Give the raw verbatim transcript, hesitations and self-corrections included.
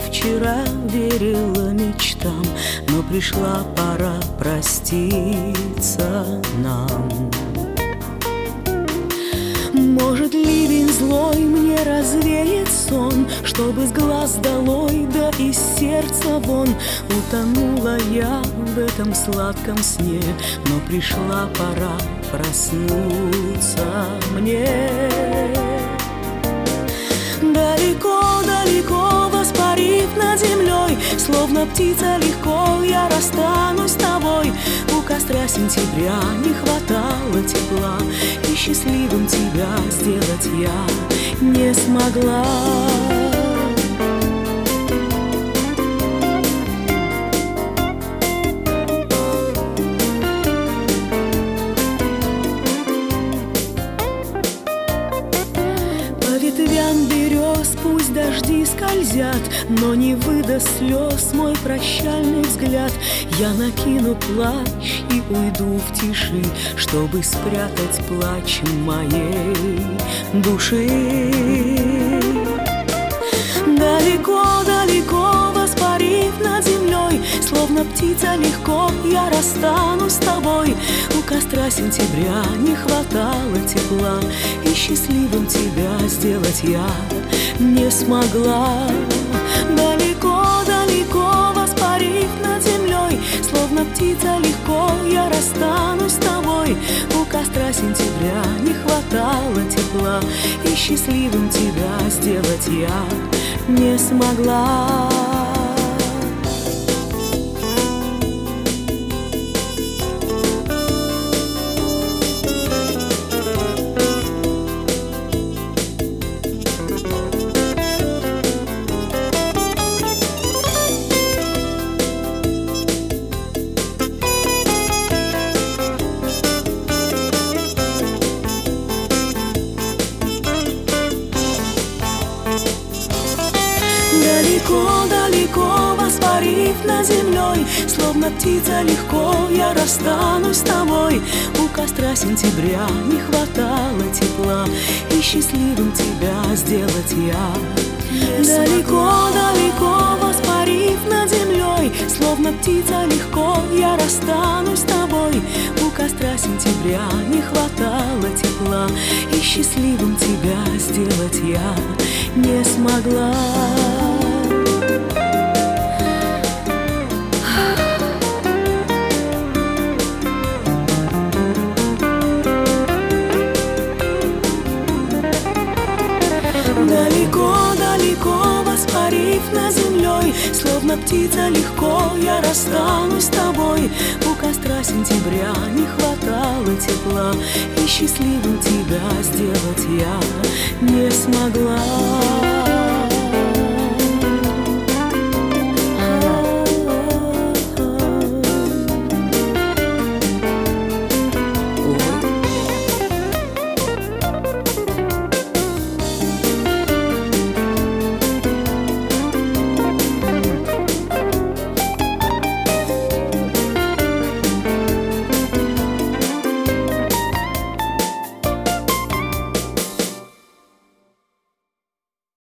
вчера верила мечтам, но пришла пора проститься нам. Может, ливень злой мне развеет сон, чтобы с глаз долой, да из сердца вон. Утонула я в этом сладком сне, но пришла пора проснуться мне. Далеко-далеко воспарив над землей, словно птица легко я расстанусь с тобой. У костра сентября не хватало тепла, и счастливым тебя сделать я не смогла. Ветвям берез пусть дожди скользят, но не выдаст слез мой прощальный взгляд. Я накину плащ и уйду в тиши, чтобы спрятать плач моей души. Далеко-далеко воспарив над землей, словно птица легко я расстанусь с тобой. У костра сентября не хватало тепла, и счастливым тебя сделать я не смогла. Далеко-далеко воспарив над землей, словно птица легко я расстанусь с тобой. У костра сентября не хватало тепла, и счастливым тебя сделать я не смогла. Далеко-далеко воспарив над землей, словно птица легко я расстанусь с тобой. У костра сентября не хватало тепла, и счастливым тебя сделать я не смогла. Далеко-далеко воспарив над землей, словно птица легко я расстанусь с тобой. У костра сентября не хватало тепла, и счастливым тебя сделать я не смогла. Далеко-далеко воспарив над землей, словно птица легко я расстанусь с тобой. У костра сентября не хватало тепла, и счастливым тебя сделать я не смогла.